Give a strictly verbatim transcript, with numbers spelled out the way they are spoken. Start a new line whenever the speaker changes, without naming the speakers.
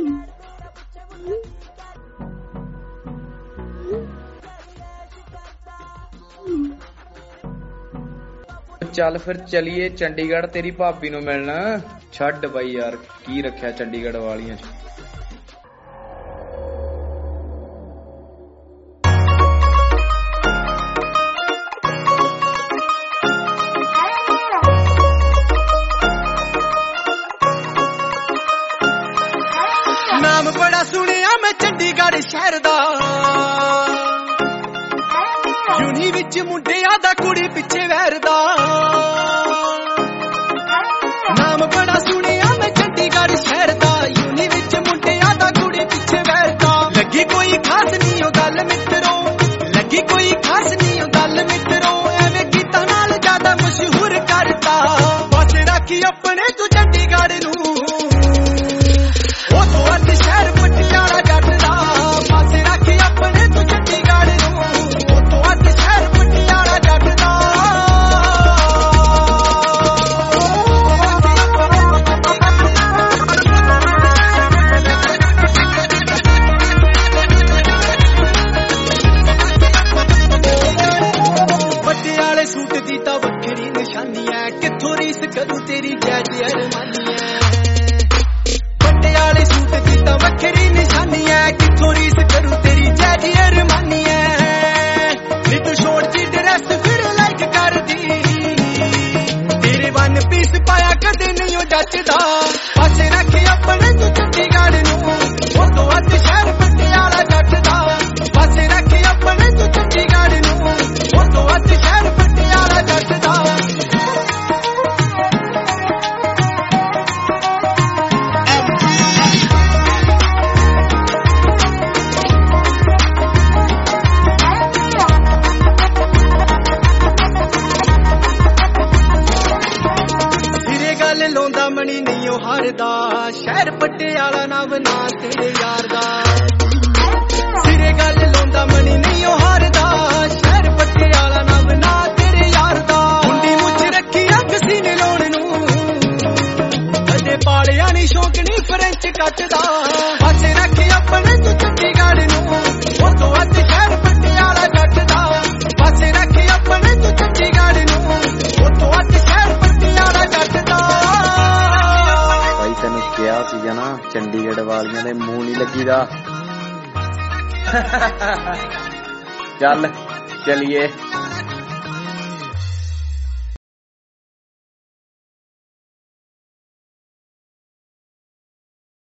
ਚੱਲ ਫਿਰ ਚਲੀਏ ਚੰਡੀਗੜ੍ਹ ਤੇਰੀ ਭਾਬੀ ਨੂੰ ਮਿਲਣ। ਛੱਡ ਬਾਈ ਯਾਰ, ਕੀ ਰੱਖਿਆ ਚੰਡੀਗੜ੍ਹ ਵਾਲੀਆਂ ਚ।
ਨਾਮ ਬੜਾ ਸੁਣਿਆ ਮੈਂ ਚੰਡੀਗੜ੍ਹ ਸ਼ਹਿਰ ਦਾ, ਯੂਨੀ ਵਿੱਚ ਮੁੰਡਿਆਂ ਦਾ ਕੁੜੀ ਪਿੱਛੇ ਵੈਰ ਦਾ। ਨਾਮ ਬੜਾ ਸੁਣਿਆ ਮੈਂ ਚੰਡੀਗੜ੍ਹ ਸ਼ਹਿਰ ਦਾ, ਯੂਨੀ ਵਿੱਚ ਮੁੰਡਿਆਂ ਦਾ ਕੁੜੀ ਪਿੱਛੇ ਵੈਰ ਦਾ। ਲੱਗੀ ਕੋਈ ਖਾਸ ਨਹੀਂ ਉਹ ਗੱਲ ਮਿੱਤਰੋ, ਲੱਗੀ ਕੋਈ ਖਾਸ ਨਹੀਂ ਉਹ ਗੱਲ ਮਿੱਤਰੋ, ਐਵੇਂ ਗੀਤਾਂ ਨਾਲ ਜ਼ਿਆਦਾ ਮਸ਼ਹੂਰ ਕਰਤਾ। ਬਸ ਰੱਖੀ ਆਪਣੇ ਤੂੰ ਚੰਡੀਗੜ੍ਹ ਨੂੰ, ਉਹ ਤੋਂ ਅੱਧ ਸ਼ਹਿਰ ਪਟਿਆਲਾ ਜੱਟ ਦਾ। ਬਸ ਰੱਖੀ ਆਪਣੇ ਤੂੰ ਚੰਡੀਗੜ੍ਹ ਨੂੰ, ਉਹ ਤੋਂ ਅੱਧ ਸ਼ਹਿਰ ਪਟਿਆਲਾ ਜੱਟ ਦਾ। ਪਟਿਆਲੇ ਸੂਟ ਦੀ ਤਾਂ ਵੱਖਰੀ ਨਿਸ਼ਾਨੀ ਐ, ਕਿੱਥੋਂ ਰੀਸ ਕਰੂ ਤੇਰੀ ਜੈਜ ਅਰਮਾਨੀ ਐ। ਪਟਿਆਲੇ ਸੂਟ ਦੀ ਤਾਂ ਵੱਖਰੀ ਨਿਸ਼ਾਨੀ ਐ, ਕਿੱਥੋਂ ਰੀਸ ਕਰੂ ਤੇਰੀ ਜੈਜ ਅਰਮਾਨੀ ਐ। ਨੀ ਤੂੰ ਛੋੜ ਦੀ ਡਰੈਸ ਫਿਰ ਲਾਈਕ ਕਰਦੀ, ਤੇਰੇ ਵਨ ਪੀਸ ਪਾਇਆ ਕਦੇ ਨਹੀਂ ਉਹ ਜੱਚਦਾ। ਪਾਸੇ ਰੱਖ ਆਪਣੇ ਤੂੰ ਚੰਡੀਗੜ੍ਹ ਨੂੰ, ਉਹ ਤੋਂ ਅੱਧ ਸ਼ਹਿਰ ਪਟਿਆਲਾ ਜੱਟ ਦਾ। ਪਾਸੇ ਰੱਖ ਆਪਣੇ ਤੂੰ ਚੰਡੀਗੜ੍ਹ ਨੂੰ, ਉਹ ਤੋਂ ਅੱਧ ਸ਼ਹਿਰ ਪਟਿਆਲਾ ਜੱਟ ਦਾ। ਲਾਉਂਦਾ ਮਣੀ ਨਹੀਂ ਉਹ ਹਾਰਦਾ, ਸ਼ਹਿਰ ਪਟਿਆਲਾ ਨਾ ਬਣਾ ਤੇਰੇ ਯਾਰ ਦਾ। ਸਿਰੇ ਗੱਲ ਲਾਉਂਦਾ ਮਣੀ ਨਹੀਂ ਉਹ ਹਾਰਦਾ, ਸ਼ਹਿਰ ਪਟਿਆਲਾ ਨਾ ਬਣਾ ਤੇਰੇ ਯਾਰ ਦਾ। ਮੁੰਡੀ ਮੁੱਛ ਰੱਖੀ ਅੱਗ ਸੀਨੇ ਲਾਉਣ ਨੂੰ, ਅਜੇ ਪਾਲਿਆ ਨੀ ਸ਼ੌਕ ਨੀ ਫਰੈਂਚ ਕੱਟਦਾ। ਪਾਸੇ ਰੱਖ ਆਪਣੇ ਤੂੰ ਚੰਡੀਗੜ੍ਹ ਨੂੰ, ਉਹ ਤੋਂ ਅੱਧ ਸ਼ਹਿਰ ਪਟਿਆਲਾ ਜੱਟ ਦਾ। ਪਾਸੇ ਰੱਖ ਆਪਣੇ ਤੂੰ ਚੰਡੀਗੜ੍ਹ ਨੂੰ, ਉਹ ਤੋਂ ਅੱਧ ਸ਼ਹਿਰ ਪਟਿਆਲਾ ਜੱਟ ਦਾ।
ਤੈਨੂੰ ਕਿਹਾ ਸੀਗਾ ਨਾ ਚੰਡੀਗੜ੍ਹ ਵਾਲੀਆਂ ਦੇ ਮੂੰਹ ਨਹੀਂ ਲੱਗੀਦਾ। ਚੱਲ ਚਲੀਏ।